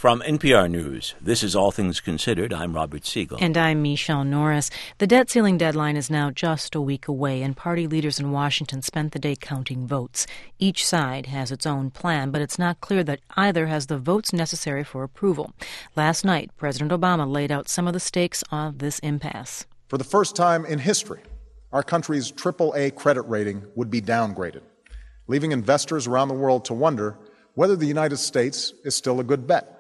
From NPR News, this is All Things Considered. I'm Robert Siegel. And I'm Michelle Norris. The debt ceiling deadline is now just a week away, and party leaders in Washington spent the day counting votes. Each side has its own plan, but it's not clear that either has the votes necessary for approval. Last night, President Obama laid out some of the stakes of this impasse. For the first time in history, our country's AAA credit rating would be downgraded, leaving investors around the world to wonder whether the United States is still a good bet.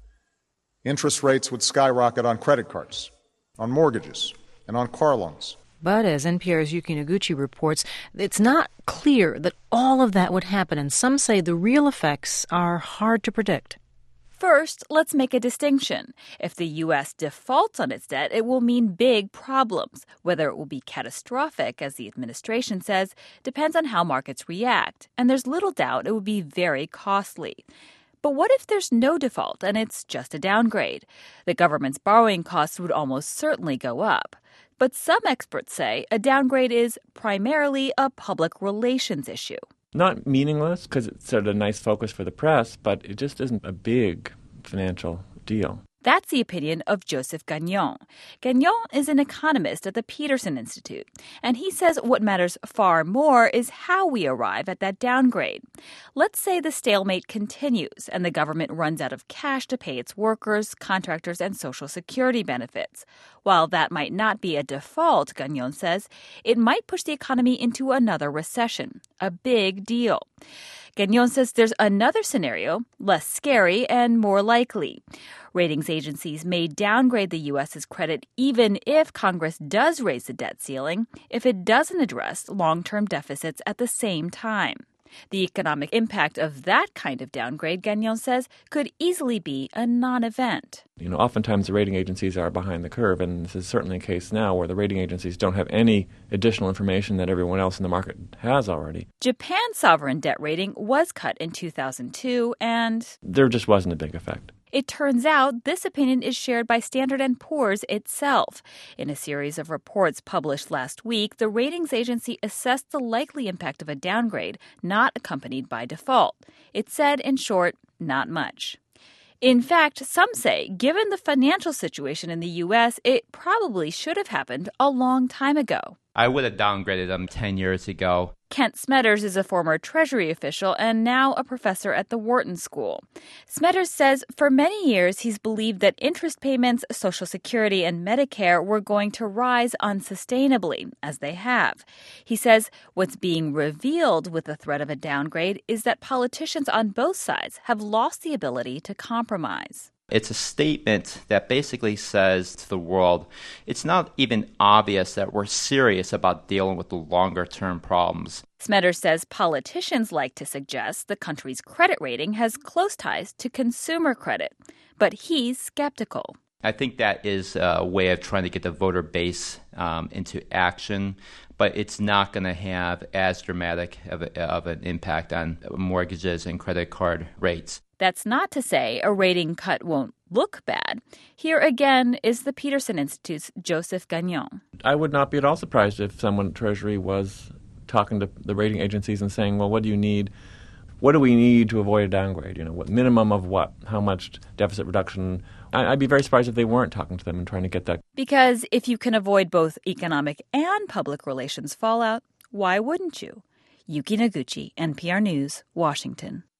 Interest rates would skyrocket on credit cards, on mortgages, and on car loans. But as NPR's Yuki Noguchi reports, it's not clear that all of that would happen, and some say the real effects are hard to predict. First, let's make a distinction. If the U.S. defaults on its debt, it will mean big problems. Whether it will be catastrophic, as the administration says, depends on how markets react. And there's little doubt it would be very costly. But what if there's no default and it's just a downgrade? The government's borrowing costs would almost certainly go up. But some experts say a downgrade is primarily a public relations issue. Not meaningless because it's sort of a nice focus for the press, but it just isn't a big financial deal. That's the opinion of Joseph Gagnon. Gagnon is an economist at the Peterson Institute, and he says what matters far more is how we arrive at that downgrade. Let's say the stalemate continues and the government runs out of cash to pay its workers, contractors, and Social Security benefits. While that might not be a default, Gagnon says, it might push the economy into another recession, a big deal. Gagnon says there's another scenario, less scary and more likely. Ratings agencies may downgrade the U.S.'s credit even if Congress does raise the debt ceiling, if it doesn't address long-term deficits at the same time. The economic impact of that kind of downgrade, Gagnon says, could easily be a non-event. Oftentimes the rating agencies are behind the curve, and this is certainly a case now where the rating agencies don't have any additional information that everyone else in the market has already. Japan's sovereign debt rating was cut in 2002, and there just wasn't a big effect. It turns out this opinion is shared by Standard & Poor's itself. In a series of reports published last week, the ratings agency assessed the likely impact of a downgrade not accompanied by default. It said, in short, not much. In fact, some say, given the financial situation in the U.S., it probably should have happened a long time ago. I would have downgraded them 10 years ago. Kent Smetters is a former Treasury official and now a professor at the Wharton School. Smetters says for many years he's believed that interest payments, Social Security, and Medicare were going to rise unsustainably, as they have. He says what's being revealed with the threat of a downgrade is that politicians on both sides have lost the ability to compromise. It's a statement that basically says to the world, it's not even obvious that we're serious about dealing with the longer-term problems. Smetters says politicians like to suggest the country's credit rating has close ties to consumer credit, but he's skeptical. I think that is a way of trying to get the voter base into action, but it's not going to have as dramatic of an impact on mortgages and credit card rates. That's not to say a rating cut won't look bad. Here again is the Peterson Institute's Joseph Gagnon. I would not be at all surprised if someone at Treasury was talking to the rating agencies and saying, well, what do you need? What do we need to avoid a downgrade? What minimum of what? How much deficit reduction? I'd be very surprised if they weren't talking to them and trying to get that. Because if you can avoid both economic and public relations fallout, why wouldn't you? Yuki Noguchi, NPR News, Washington.